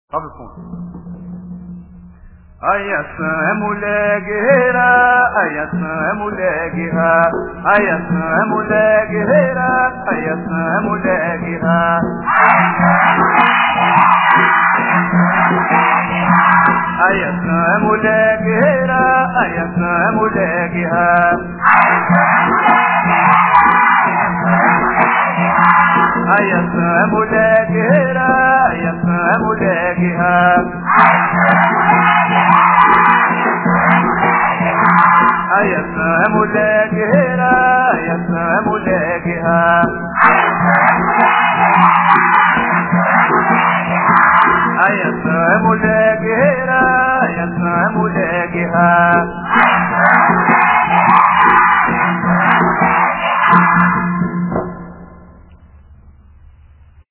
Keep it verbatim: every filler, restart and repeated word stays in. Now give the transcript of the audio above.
قبلكم أيسام لاجهرا أيسام لاجها أيسام لاجهرا أيسام لاجها أيسام لاجهرا أيسام لاجها أيسام لاجهرا أيسام لاجها أيسام لاجهرا أيسام لاجها أيسام لاجهرا أيسام لاجها